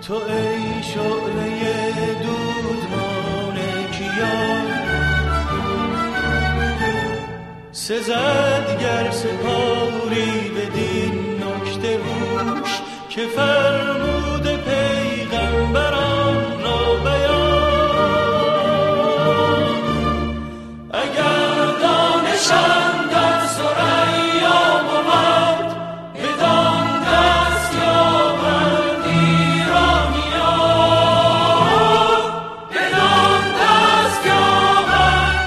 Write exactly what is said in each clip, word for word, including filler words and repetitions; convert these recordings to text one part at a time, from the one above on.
تو ای شعله دودمان کیان، سزد گر سپاری بدین نکته هوش که فرمود پیغمبران را بیان. اگر دانشم در ثریا بود بدان دست یابند ایرانیان، بدان دست یابند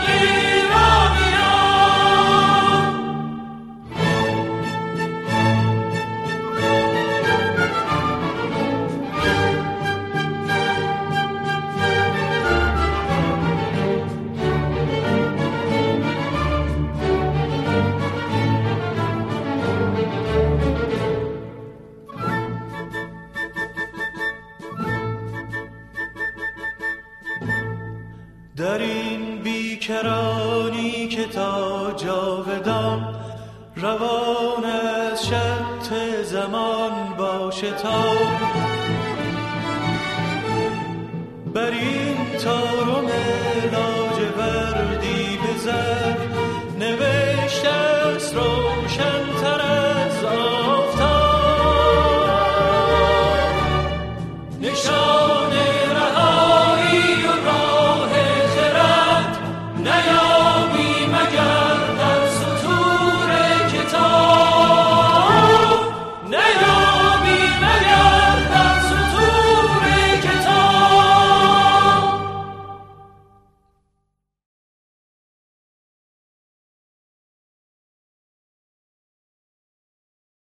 ایرانیان. در این بیکرانی که تا جاودان روان از شط زمان باشه تا